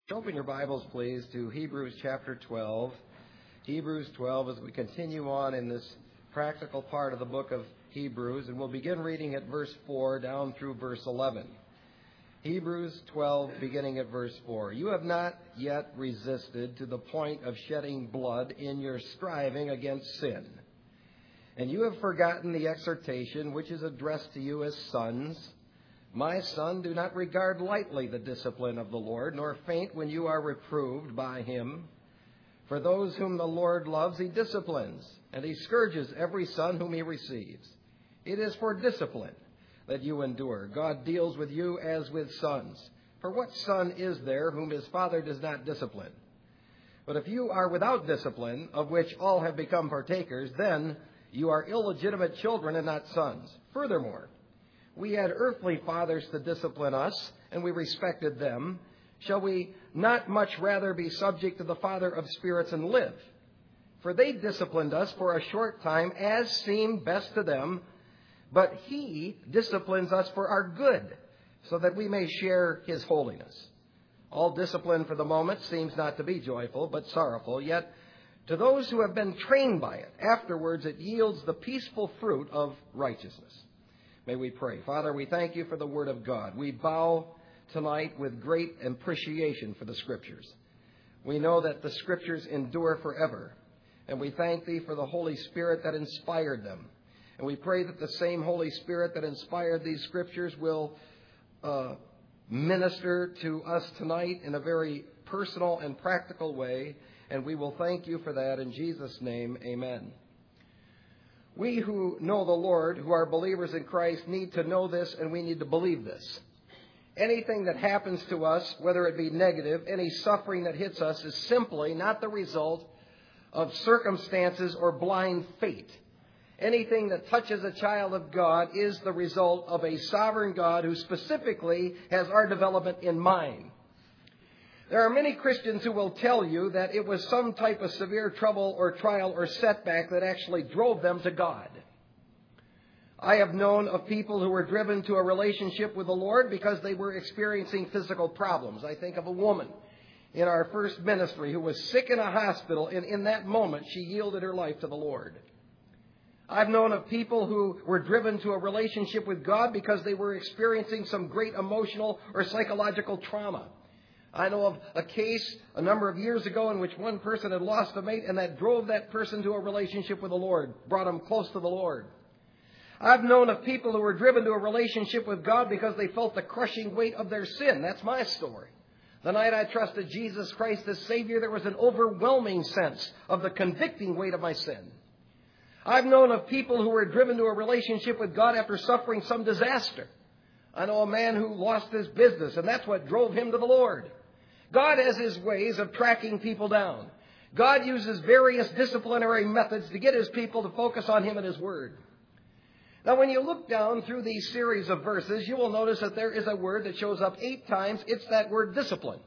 Open your Bibles, please, to Hebrews chapter 12. Hebrews 12 as we continue on in this practical part of the book of Hebrews. And we'll begin reading at verse 4 down through verse 11. Hebrews 12, beginning at verse 4. You have not yet resisted to the point of shedding blood in your striving against sin. And you have forgotten the exhortation which is addressed to you as sons. My son, do not regard lightly the discipline of the Lord, nor faint when you are reproved by him. For those whom the Lord loves, he disciplines, and he scourges every son whom he receives. It is for discipline that you endure. God deals with you as with sons. For what son is there whom his father does not discipline? But if you are without discipline, of which all have become partakers, then you are illegitimate children and not sons. Furthermore, we had earthly fathers to discipline us, and we respected them. Shall we not much rather be subject to the Father of spirits and live? For they disciplined us for a short time, as seemed best to them, but he disciplines us for our good, so that we may share his holiness. All discipline for the moment seems not to be joyful, but sorrowful, yet to those who have been trained by it, afterwards it yields the peaceful fruit of righteousness. May we pray. Father, we thank you for the Word of God. We bow tonight with great appreciation for the Scriptures. We know that the Scriptures endure forever, and we thank thee for the Holy Spirit that inspired them. And we pray that the same Holy Spirit that inspired these Scriptures will minister to us tonight in a very personal and practical way, and we will thank you for that in Jesus' name. Amen. We who know the Lord, who are believers in Christ, need to know this and we need to believe this. Anything that happens to us, whether it be negative, any suffering that hits us is simply not the result of circumstances or blind fate. Anything that touches a child of God is the result of a sovereign God who specifically has our development in mind. There are many Christians who will tell you that it was some type of severe trouble or trial or setback that actually drove them to God. I have known of people who were driven to a relationship with the Lord because they were experiencing physical problems. I think of a woman in our first ministry who was sick in a hospital, and in that moment she yielded her life to the Lord. I've known of people who were driven to a relationship with God because they were experiencing some great emotional or psychological trauma. I know of a case a number of years ago in which one person had lost a mate, and that drove that person to a relationship with the Lord, brought them close to the Lord. I've known of people who were driven to a relationship with God because they felt the crushing weight of their sin. That's my story. The night I trusted Jesus Christ as Savior, there was an overwhelming sense of the convicting weight of my sin. I've known of people who were driven to a relationship with God after suffering some disaster. I know a man who lost his business, and that's what drove him to the Lord. God has his ways of tracking people down. God uses various disciplinary methods to get his people to focus on him and his word. Now, when you look down through these series of verses, you will notice that there is a word that shows up 8 times. It's that word discipline.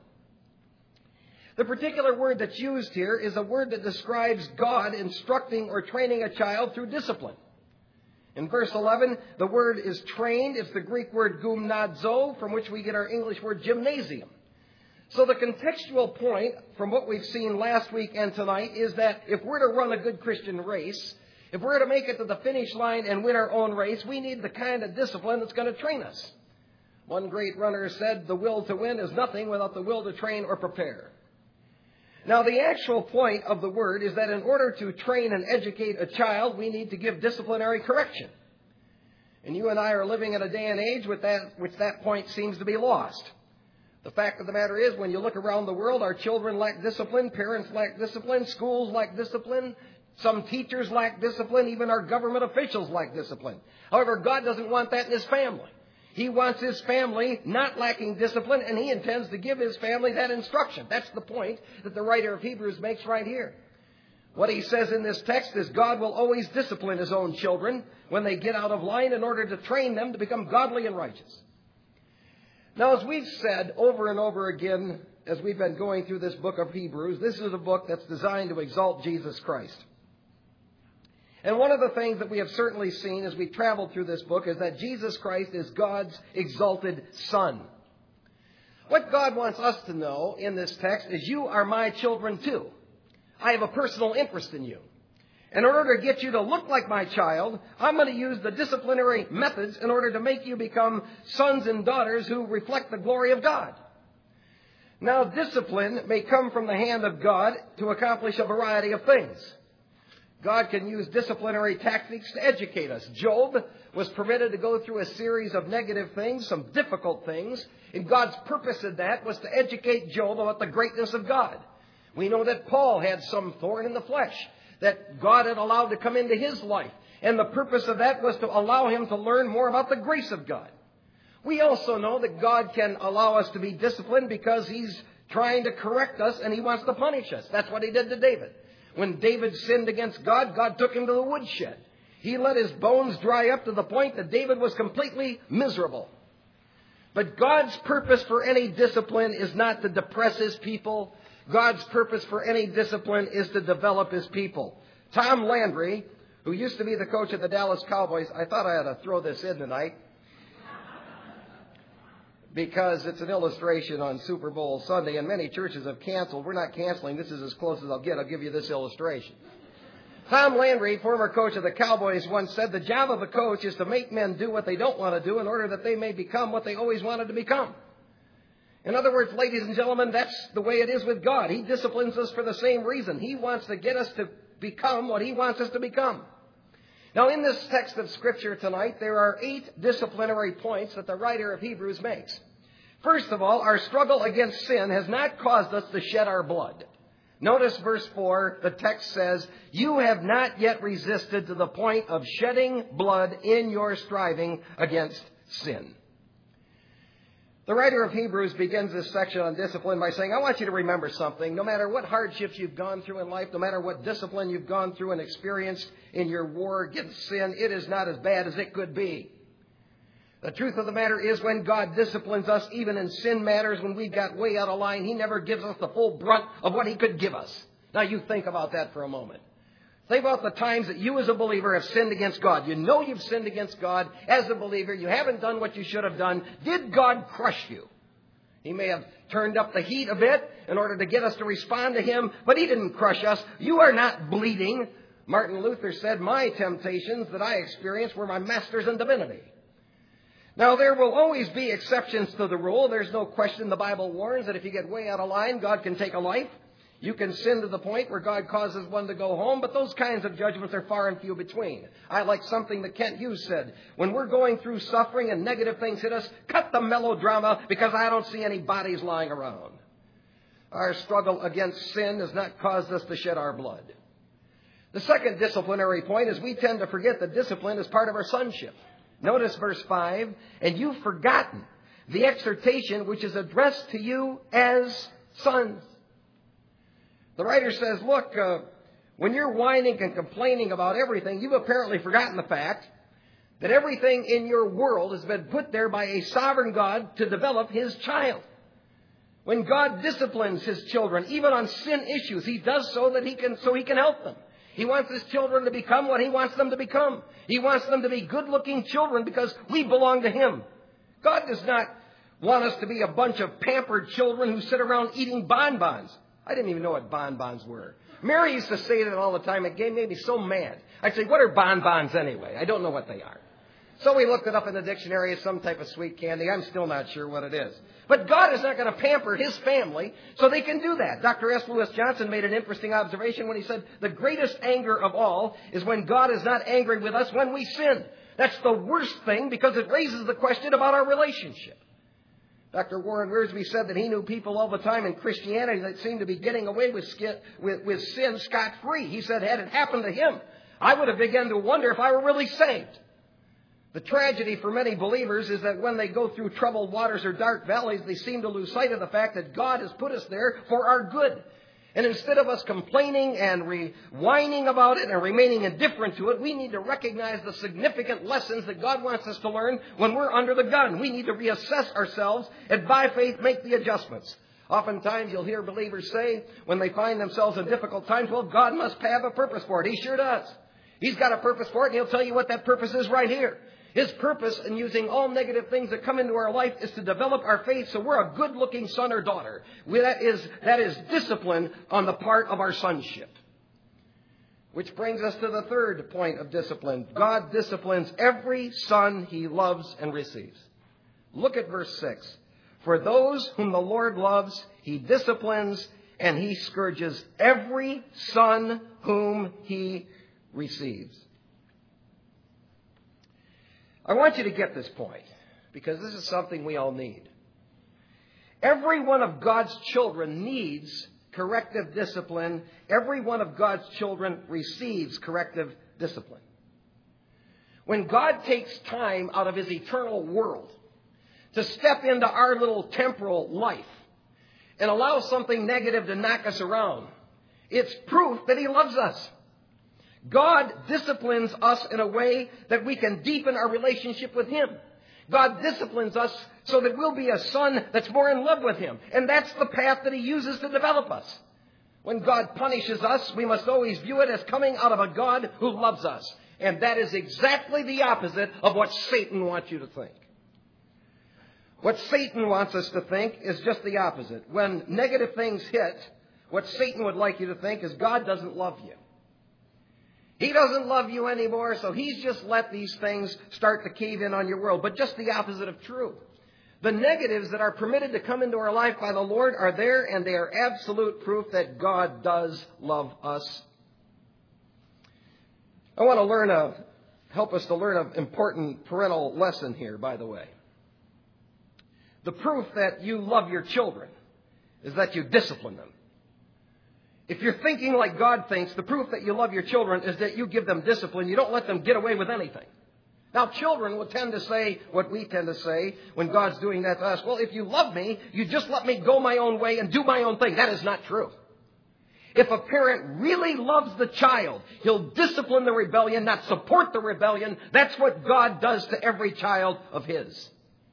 The particular word that's used here is a word that describes God instructing or training a child through discipline. In verse 11, the word is trained. It's the Greek word gymnazo, from which we get our English word gymnasium. So the contextual point from what we've seen last week and tonight is that if we're to run a good Christian race, if we're to make it to the finish line and win our own race, we need the kind of discipline that's going to train us. One great runner said, the will to win is nothing without the will to train or prepare. Now, the actual point of the word is that in order to train and educate a child, we need to give disciplinary correction. And you and I are living in a day and age which that point seems to be lost. The fact of the matter is, when you look around the world, our children lack discipline, parents lack discipline, schools lack discipline, some teachers lack discipline, even our government officials lack discipline. However, God doesn't want that in his family. He wants his family not lacking discipline, and he intends to give his family that instruction. That's the point that the writer of Hebrews makes right here. What he says in this text is God will always discipline his own children when they get out of line in order to train them to become godly and righteous. Now, as we've said over and over again as we've been going through this book of Hebrews, this is a book that's designed to exalt Jesus Christ. And one of the things that we have certainly seen as we traveled through this book is that Jesus Christ is God's exalted Son. What God wants us to know in this text is you are my children too. I have a personal interest in you. In order to get you to look like my child, I'm going to use the disciplinary methods in order to make you become sons and daughters who reflect the glory of God. Now, discipline may come from the hand of God to accomplish a variety of things. God can use disciplinary tactics to educate us. Job was permitted to go through a series of negative things, some difficult things, and God's purpose in that was to educate Job about the greatness of God. We know that Paul had some thorn in the flesh that God had allowed to come into his life, and the purpose of that was to allow him to learn more about the grace of God. We also know that God can allow us to be disciplined because He's trying to correct us and He wants to punish us. That's what He did to David. When David sinned against God, God took him to the woodshed. He let his bones dry up to the point that David was completely miserable. But God's purpose for any discipline is not to depress His people. God's purpose for any discipline is to develop His people. Tom Landry, who used to be the coach of the Dallas Cowboys, I thought I had to throw this in tonight because it's an illustration on Super Bowl Sunday, and many churches have canceled. We're not canceling. This is as close as I'll get. I'll give you this illustration. Tom Landry, former coach of the Cowboys, once said, the job of a coach is to make men do what they don't want to do in order that they may become what they always wanted to become. In other words, ladies and gentlemen, that's the way it is with God. He disciplines us for the same reason. He wants to get us to become what He wants us to become. Now, in this text of Scripture tonight, there are 8 disciplinary points that the writer of Hebrews makes. First of all, our struggle against sin has not caused us to shed our blood. Notice verse 4, the text says, you have not yet resisted to the point of shedding blood in your striving against sin. The writer of Hebrews begins this section on discipline by saying, I want you to remember something. No matter what hardships you've gone through in life, no matter what discipline you've gone through and experienced in your war against sin, it is not as bad as it could be. The truth of the matter is when God disciplines us, even in sin matters, when we've got way out of line, He never gives us the full brunt of what He could give us. Now you think about that for a moment. Think about the times that you as a believer have sinned against God. You know you've sinned against God as a believer. You haven't done what you should have done. Did God crush you? He may have turned up the heat a bit in order to get us to respond to Him, but He didn't crush us. You are not bleeding. Martin Luther said, my temptations that I experienced were my masters in divinity. Now, there will always be exceptions to the rule. There's no question the Bible warns that if you get way out of line, God can take a life. You can sin to the point where God causes one to go home, but those kinds of judgments are far and few between. I like something that Kent Hughes said. When we're going through suffering and negative things hit us, cut the melodrama because I don't see any bodies lying around. Our struggle against sin has not caused us to shed our blood. The second disciplinary point is we tend to forget that discipline is part of our sonship. Notice verse 5, and you've forgotten the exhortation which is addressed to you as sons. The writer says, look, when you're whining and complaining about everything, you've apparently forgotten the fact that everything in your world has been put there by a sovereign God to develop His child. When God disciplines His children, even on sin issues, He does so that He can help them. He wants His children to become what He wants them to become. He wants them to be good-looking children because we belong to Him. God does not want us to be a bunch of pampered children who sit around eating bonbons. I didn't even know what bonbons were. Mary used to say that all the time. It made me so mad. I'd say, what are bonbons anyway? I don't know what they are. So we looked it up in the dictionary as some type of sweet candy. I'm still not sure what it is. But God is not going to pamper His family so they can do that. Dr. S. Lewis Johnson made an interesting observation when he said the greatest anger of all is when God is not angry with us when we sin. That's the worst thing because it raises the question about our relationship. Dr. Warren Wiersbe said that he knew people all the time in Christianity that seemed to be getting away with sin scot-free. He said, had it happened to him, I would have begun to wonder if I were really saved. The tragedy for many believers is that when they go through troubled waters or dark valleys, they seem to lose sight of the fact that God has put us there for our good. And instead of us complaining and whining about it and remaining indifferent to it, we need to recognize the significant lessons that God wants us to learn when we're under the gun. We need to reassess ourselves and by faith make the adjustments. Oftentimes you'll hear believers say when they find themselves in difficult times, well, God must have a purpose for it. He sure does. He's got a purpose for it, and He'll tell you what that purpose is right here. His purpose in using all negative things that come into our life is to develop our faith so we're a good-looking son or daughter. That is discipline on the part of our sonship. Which brings us to the third point of discipline. God disciplines every son He loves and receives. Look at verse 6. For those whom the Lord loves, He disciplines, and He scourges every son whom He receives. I want you to get this point, because this is something we all need. Every one of God's children needs corrective discipline. Every one of God's children receives corrective discipline. When God takes time out of His eternal world to step into our little temporal life and allow something negative to knock us around, it's proof that He loves us. God disciplines us in a way that we can deepen our relationship with Him. God disciplines us so that we'll be a son that's more in love with Him. And that's the path that He uses to develop us. When God punishes us, we must always view it as coming out of a God who loves us. And that is exactly the opposite of what Satan wants you to think. What Satan wants us to think is just the opposite. When negative things hit, what Satan would like you to think is God doesn't love you. He doesn't love you anymore, so He's just let these things start to cave in on your world. But just the opposite of true. The negatives that are permitted to come into our life by the Lord are there, and they are absolute proof that God does love us. I want to help us to learn an important parental lesson here, by the way. The proof that you love your children is that you discipline them. If you're thinking like God thinks, the proof that you love your children is that you give them discipline. You don't let them get away with anything. Now, children will tend to say what we tend to say when God's doing that to us. Well, if you love me, you just let me go my own way and do my own thing. That is not true. If a parent really loves the child, he'll discipline the rebellion, not support the rebellion. That's what God does to every child of His.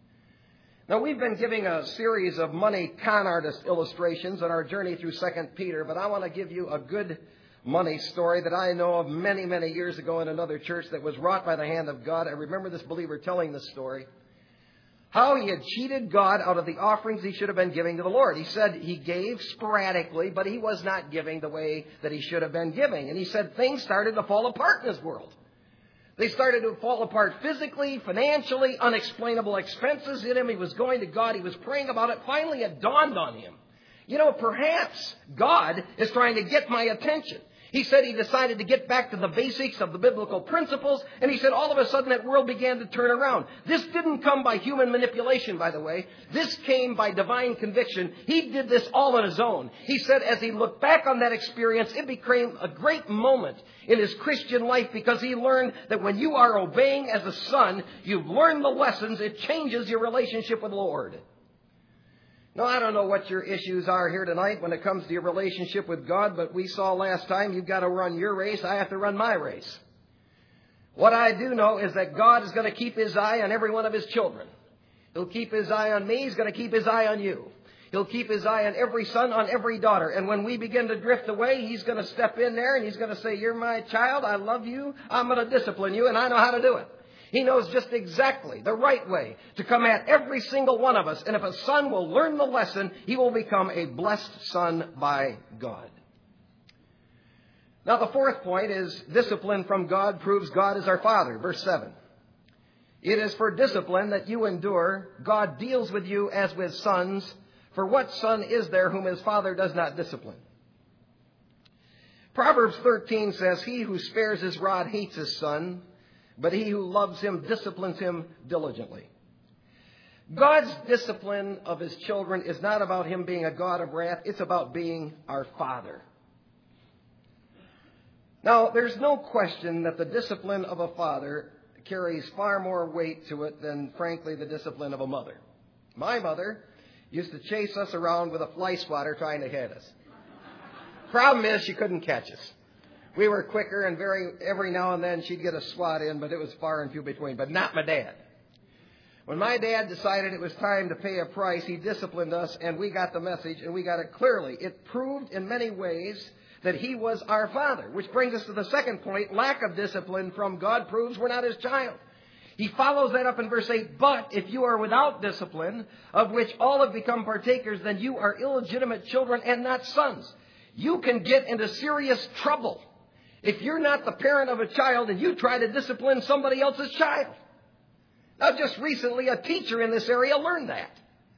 Now, we've been giving a series of money con artist illustrations on our journey through 2 Peter, but I want to give you a good money story that I know of many, many years ago in another church that was wrought by the hand of God. I remember this believer telling this story. How he had cheated God out of the offerings he should have been giving to the Lord. He said he gave sporadically, but he was not giving the way that he should have been giving. And he said things started to fall apart in his world. They started to fall apart physically, financially, unexplainable expenses hit him. He was going to God. He was praying about it. Finally, it dawned on him. Perhaps God is trying to get my attention. He said he decided to get back to the basics of the biblical principles, and he said all of a sudden that world began to turn around. This didn't come by human manipulation, by the way. This came by divine conviction. He did this all on his own. He said as he looked back on that experience, it became a great moment in his Christian life because he learned that when you are obeying as a son, you've learned the lessons. It changes your relationship with the Lord. Now, I don't know what your issues are here tonight when it comes to your relationship with God, but we saw last time you've got to run your race. I have to run my race. What I do know is that God is going to keep His eye on every one of His children. He'll keep His eye on me. He's going to keep His eye on you. He'll keep His eye on every son, on every daughter. And when we begin to drift away, He's going to step in there and He's going to say, you're my child. I love you. I'm going to discipline you, and I know how to do it. He knows just exactly the right way to come at every single one of us. And if a son will learn the lesson, he will become a blessed son by God. Now, the fourth point is discipline from God proves God is our Father. Verse 7. It is for discipline that you endure. God deals with you as with sons. For what son is there whom his father does not discipline? Proverbs 13 says, he who spares his rod hates his son, but he who loves him disciplines him diligently. God's discipline of His children is not about Him being a God of wrath. It's about being our Father. Now, there's no question that the discipline of a father carries far more weight to it than, frankly, the discipline of a mother. My mother used to chase us around with a fly swatter trying to hit us. Problem is, she couldn't catch us. We were quicker, and every now and then she'd get a swat in, but it was far and few between. But not my dad. When my dad decided it was time to pay a price, he disciplined us, and we got the message, and we got it clearly. It proved in many ways that He was our Father, which brings us to the second point. Lack of discipline from God proves we're not His child. He follows that up in verse 8, but if you are without discipline, of which all have become partakers, then you are illegitimate children and not sons. You can get into serious trouble if you're not the parent of a child and you try to discipline somebody else's child. Now, just recently, a teacher in this area learned that.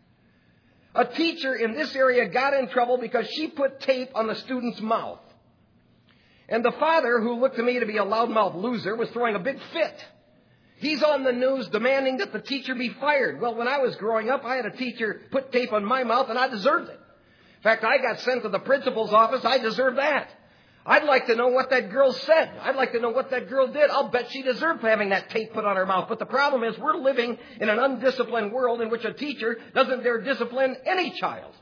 A teacher in this area got in trouble because she put tape on the student's mouth. And the father, who looked to me to be a loudmouth loser, was throwing a big fit. He's on the news demanding that the teacher be fired. Well, when I was growing up, I had a teacher put tape on my mouth, and I deserved it. In fact, I got sent to the principal's office. I deserved that. I'd like to know what that girl said. I'd like to know what that girl did. I'll bet she deserved having that tape put on her mouth. But the problem is we're living in an undisciplined world in which a teacher doesn't dare discipline any child.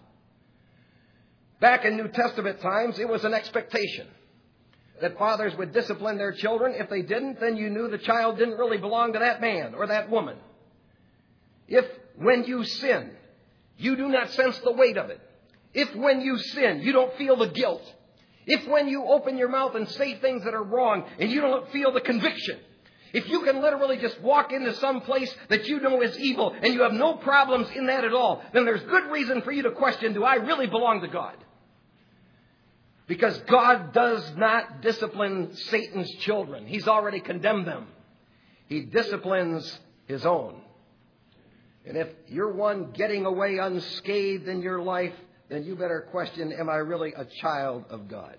Back in New Testament times, it was an expectation that fathers would discipline their children. If they didn't, then you knew the child didn't really belong to that man or that woman. If when you sin, you do not sense the weight of it. If when you sin, you don't feel the guilt. If when you open your mouth and say things that are wrong and you don't feel the conviction. If you can literally just walk into some place that you know is evil and you have no problems in that at all, then there's good reason for you to question, do I really belong to God? Because God does not discipline Satan's children. He's already condemned them. He disciplines His own. And if you're one getting away unscathed in your life, then you better question, am I really a child of God?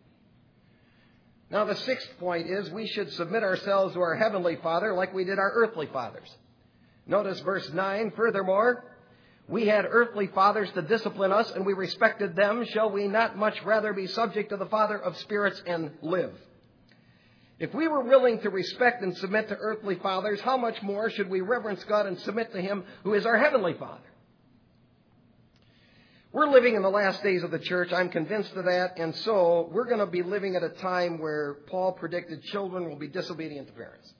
Now, the sixth point is we should submit ourselves to our Heavenly Father like we did our earthly fathers. Notice verse 9, furthermore, we had earthly fathers to discipline us, and we respected them. Shall we not much rather be subject to the Father of spirits and live? If we were willing to respect and submit to earthly fathers, how much more should we reverence God and submit to Him who is our Heavenly Father? We're living in the last days of the church. I'm convinced of that. And so we're going to be living at a time where Paul predicted children will be disobedient to parents.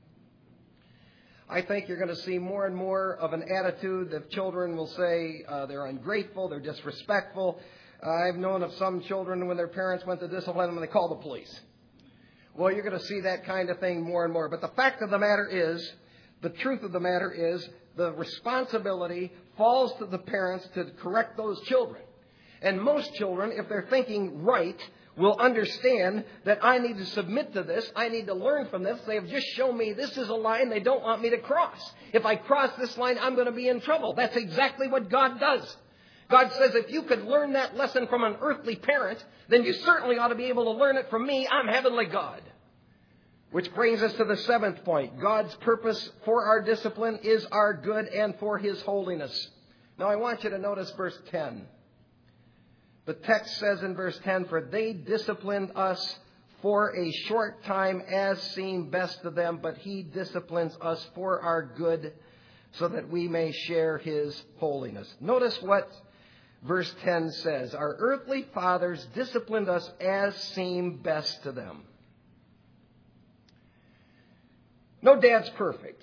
I think you're going to see more and more of an attitude that children will say they're ungrateful, they're disrespectful. I've known of some children when their parents went to discipline them, they called the police. Well, you're going to see that kind of thing more and more. But the fact of the matter is, the truth of the matter is, the responsibility falls to the parents to correct those children. And most children, if they're thinking right, will understand that I need to submit to this. I need to learn from this. They have just shown me this is a line they don't want me to cross. If I cross this line, I'm going to be in trouble. That's exactly what God does. God says if you could learn that lesson from an earthly parent, then you certainly ought to be able to learn it from me. I'm heavenly God. Which brings us to the seventh point. God's purpose for our discipline is our good and for His holiness. Now I want you to notice verse 10. The text says in verse 10, for they disciplined us for a short time as seemed best to them, but He disciplines us for our good so that we may share His holiness. Notice what verse 10 says. Our earthly fathers disciplined us as seemed best to them. No dad's perfect.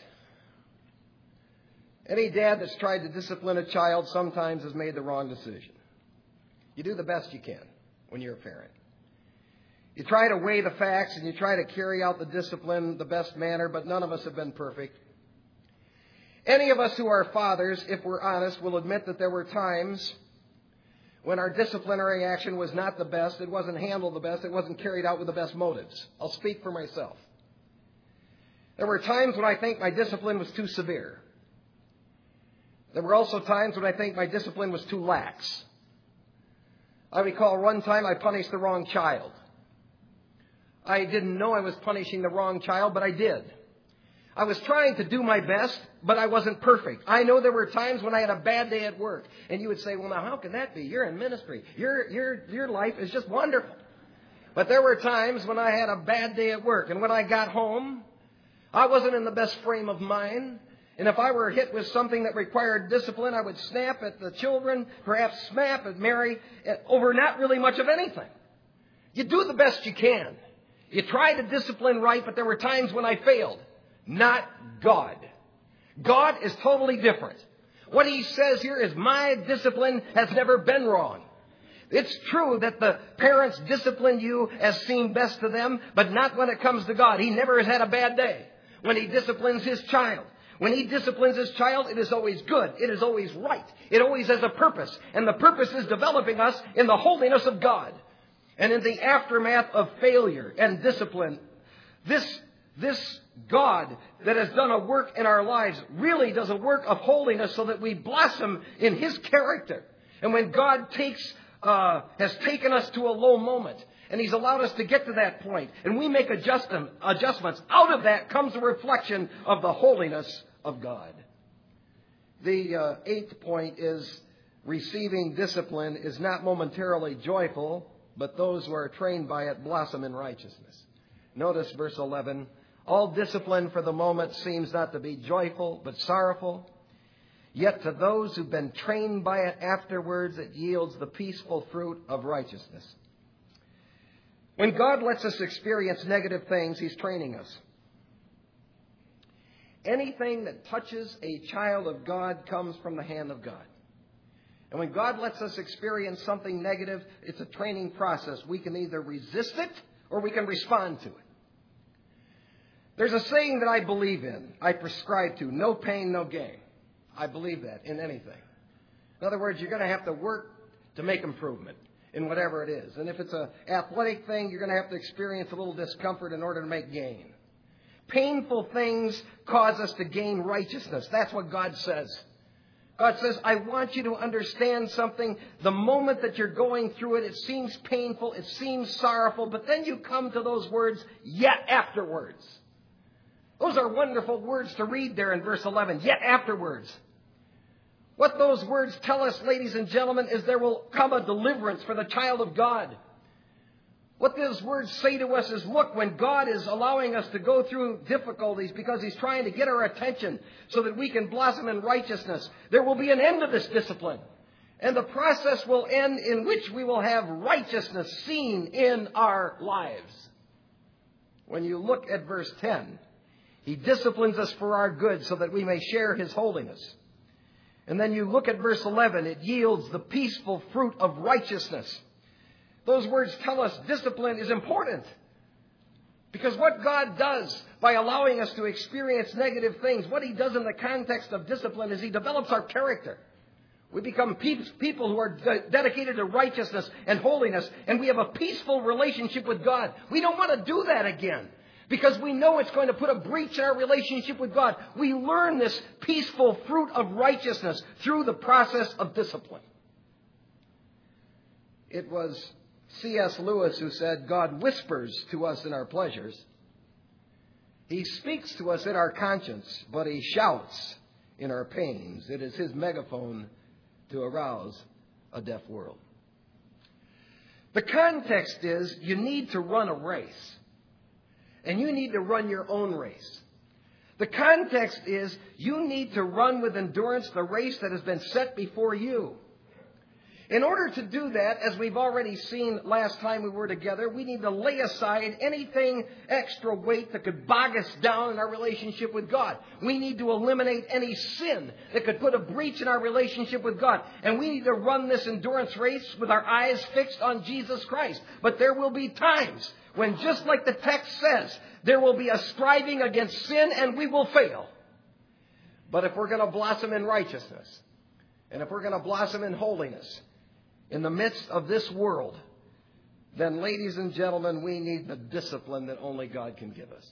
Any dad that's tried to discipline a child sometimes has made the wrong decision. You do the best you can when you're a parent. You try to weigh the facts and you try to carry out the discipline the best manner, but none of us have been perfect. Any of us who are fathers, if we're honest, will admit that there were times when our disciplinary action was not the best, it wasn't handled the best, it wasn't carried out with the best motives. I'll speak for myself. There were times when I think my discipline was too severe. There were also times when I think my discipline was too lax. I recall one time I punished the wrong child. I didn't know I was punishing the wrong child, but I did. I was trying to do my best, but I wasn't perfect. I know there were times when I had a bad day at work. And you would say, well, now, how can that be? You're in ministry. Your life is just wonderful. But there were times when I had a bad day at work. And when I got home, I wasn't in the best frame of mind. And if I were hit with something that required discipline, I would snap at the children, perhaps snap at Mary, over not really much of anything. You do the best you can. You try to discipline right, but there were times when I failed. Not God. God is totally different. What He says here is my discipline has never been wrong. It's true that the parents discipline you as seemed best to them, but not when it comes to God. He never has had a bad day. when He disciplines His child. When He disciplines His child, it is always good. It is always right. It always has a purpose. And the purpose is developing us in the holiness of God. And in the aftermath of failure and discipline, this God that has done a work in our lives really does a work of holiness so that we blossom in His character. And when God has taken us to a low moment, and He's allowed us to get to that point, and we make adjustments, out of that comes a reflection of the holiness of God. The eighth point is receiving discipline is not momentarily joyful, but those who are trained by it blossom in righteousness. Notice verse 11. All discipline for the moment seems not to be joyful, but sorrowful. Yet to those who've been trained by it afterwards, it yields the peaceful fruit of righteousness. When God lets us experience negative things, He's training us. Anything that touches a child of God comes from the hand of God. And when God lets us experience something negative, it's a training process. We can either resist it or we can respond to it. There's a saying that I believe in, I prescribe to, no pain, no gain. I believe that in anything. In other words, you're going to have to work to make improvement in whatever it is. And if it's an athletic thing, you're going to have to experience a little discomfort in order to make gain. Painful things cause us to gain righteousness. That's what God says. God says, I want you to understand something. The moment that you're going through it, it seems painful, it seems sorrowful, but then you come to those words, yet afterwards. Those are wonderful words to read there in verse 11, yet afterwards. What those words tell us, ladies and gentlemen, is there will come a deliverance for the child of God. What those words say to us is, look, when God is allowing us to go through difficulties because He's trying to get our attention so that we can blossom in righteousness, there will be an end to this discipline. And the process will end in which we will have righteousness seen in our lives. When you look at verse 10, He disciplines us for our good so that we may share His holiness. And then you look at verse 11, it yields the peaceful fruit of righteousness. Those words tell us discipline is important. Because what God does by allowing us to experience negative things, what He does in the context of discipline is He develops our character. We become people who are dedicated to righteousness and holiness, and we have a peaceful relationship with God. We don't want to do that again because we know it's going to put a breach in our relationship with God. We learn this peaceful fruit of righteousness through the process of discipline. It was C.S. Lewis who said, God whispers to us in our pleasures. He speaks to us in our conscience, but He shouts in our pains. It is His megaphone to arouse a deaf world. The context is you need to run a race. And you need to run your own race. The context is you need to run with endurance the race that has been set before you. In order to do that, as we've already seen last time we were together, we need to lay aside anything extra weight that could bog us down in our relationship with God. We need to eliminate any sin that could put a breach in our relationship with God. And we need to run this endurance race with our eyes fixed on Jesus Christ. But there will be times when, just like the text says, there will be a striving against sin and we will fail. But if we're going to blossom in righteousness, and if we're going to blossom in holiness, in the midst of this world, then, ladies and gentlemen, we need the discipline that only God can give us.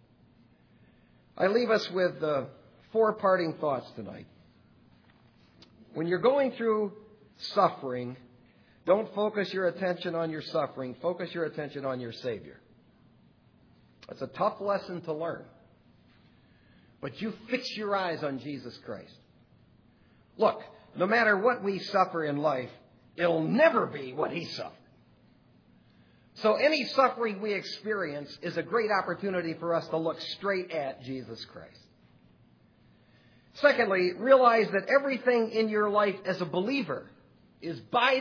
I leave us with 4 parting thoughts tonight. When you're going through suffering, don't focus your attention on your suffering. Focus your attention on your Savior. It's a tough lesson to learn. But you fix your eyes on Jesus Christ. Look, no matter what we suffer in life, it'll never be what He suffered. So any suffering we experience is a great opportunity for us to look straight at Jesus Christ. Secondly, realize that everything in your life as a believer is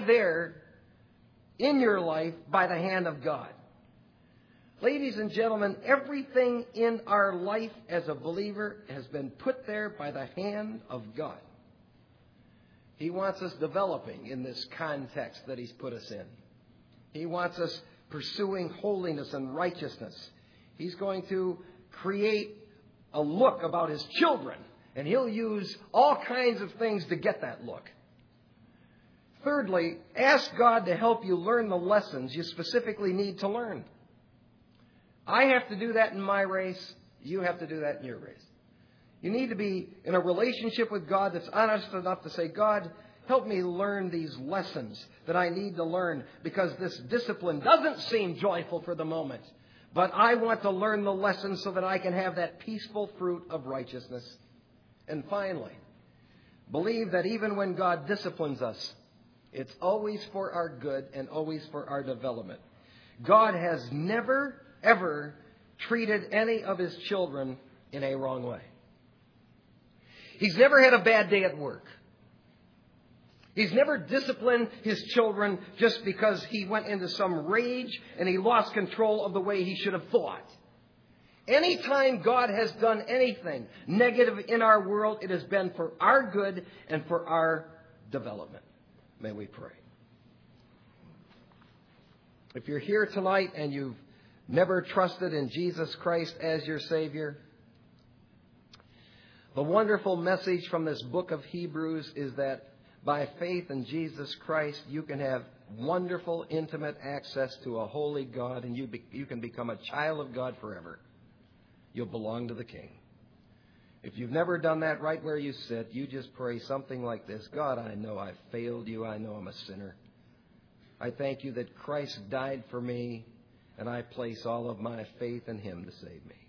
in your life by the hand of God. Ladies and gentlemen, everything in our life as a believer has been put there by the hand of God. He wants us developing in this context that He's put us in. He wants us pursuing holiness and righteousness. He's going to create a look about his children, and he'll use all kinds of things to get that look. Thirdly, ask God to help you learn the lessons you specifically need to learn. I have to do that in my race. You have to do that in your race. You need to be in a relationship with God that's honest enough to say, God, help me learn these lessons that I need to learn, because this discipline doesn't seem joyful for the moment. But I want to learn the lessons so that I can have that peaceful fruit of righteousness. And finally, believe that even when God disciplines us, it's always for our good and always for our development. God has never, ever treated any of his children in a wrong way. He's never had a bad day at work. He's never disciplined his children just because he went into some rage and he lost control of the way he should have thought. Anytime God has done anything negative in our world, it has been for our good and for our development. May we pray. If you're here tonight and you've never trusted in Jesus Christ as your Savior, the wonderful message from this book of Hebrews is that by faith in Jesus Christ, you can have wonderful, intimate access to a holy God, and you can become a child of God forever. You'll belong to the King. If you've never done that, right where you sit, you just pray something like this: God, I know I've failed you. I know I'm a sinner. I thank you that Christ died for me, and I place all of my faith in him to save me.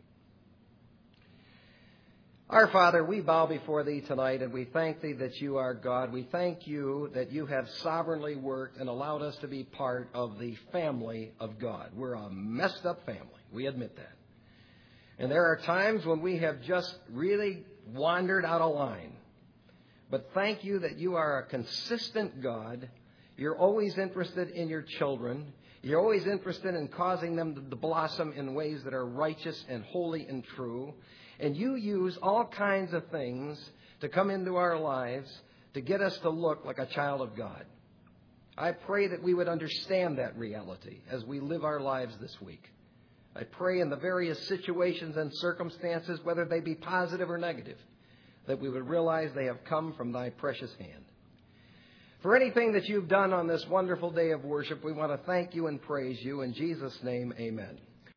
Our Father, we bow before thee tonight, and we thank thee that you are God. We thank you that you have sovereignly worked and allowed us to be part of the family of God. We're a messed up family. We admit that. And there are times when we have just really wandered out of line. But thank you that you are a consistent God. You're always interested in your children. You're always interested in causing them to blossom in ways that are righteous and holy and true. And you use all kinds of things to come into our lives to get us to look like a child of God. I pray that we would understand that reality as we live our lives this week. I pray in the various situations and circumstances, whether they be positive or negative, that we would realize they have come from thy precious hand. For anything that you've done on this wonderful day of worship, we want to thank you and praise you. In Jesus' name, amen.